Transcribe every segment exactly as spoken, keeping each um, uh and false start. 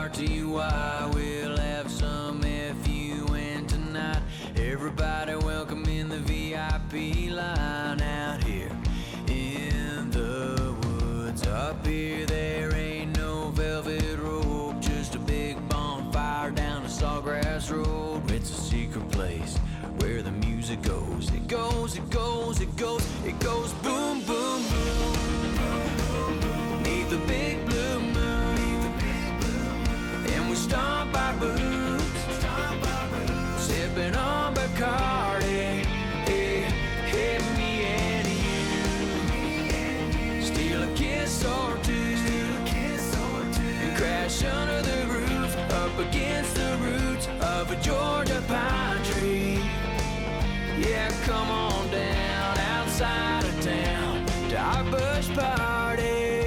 T Y. We'll have some F U N tonight. Everybody welcome in the V I P line. Out here in the woods, up here there ain't no velvet rope, just a big bonfire down a sawgrass road. It's a secret place where the music goes. It goes, it goes, it goes, it goes boom, boom, boom. Neath the big blue moon, and we stomp our boots, sipping on Bacardi. Hey, hey, me and you, steal a kiss or two, and crash under the roof, up against the roots of a Georgia pine tree. Yeah, come on down outside of town to our bush party.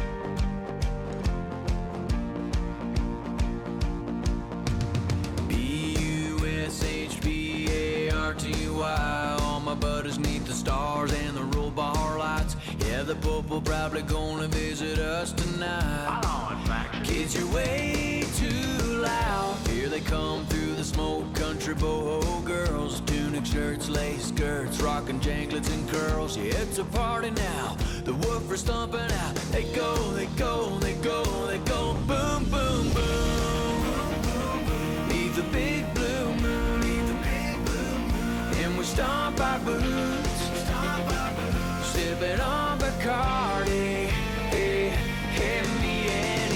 B U S H B A R T Y. All my buddies neath the stars and the roll bar lights. Yeah, the Pope will probably gonna visit us tonight. Kids, you're way too loud. Here they come through the smoke country, boho girls, tunic shirts, lace skirts, rockin' janklets and curls. Yeah, it's a party now, the woofers stomping out. They go, they go, they go, they go, boom, boom, boom. Neath the big blue moon, and we stomp our boots, sipping on Bacardi. Hey, hey, me and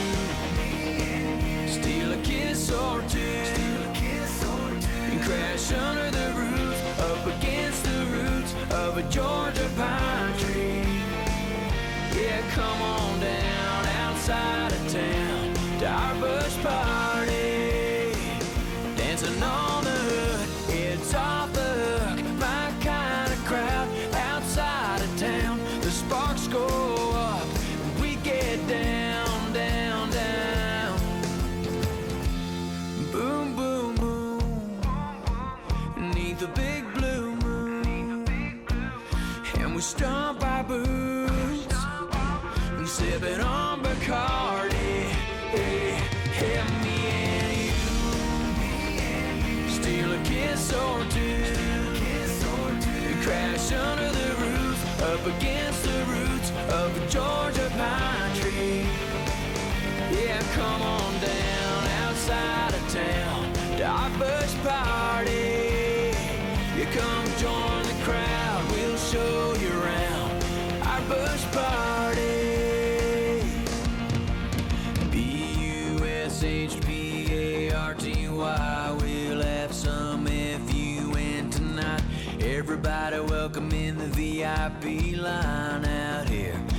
you, steal a kiss or two, and crash under the roof, up against the roots of a Georgia pine tree. Yeah, come on down outside of town to our bush party. Dancing on the hood, it's off the hook, my kind of crowd. Outside of town, the sparks go up, we get down, down, down. Boom, boom, boom, neath the big blue moon, and we stomp our boots, and sipping on Bacardi. Hey, hey, me and you, steal a kiss or two, and crash under the roof, up against the roots of a Georgia pine tree. Yeah, come on down outside of town to our bush party. You come join the crowd, we'll show you around our bush party. B U S H P A R T Y. We'll have some F U N tonight. Everybody welcome in the V I P line. Out here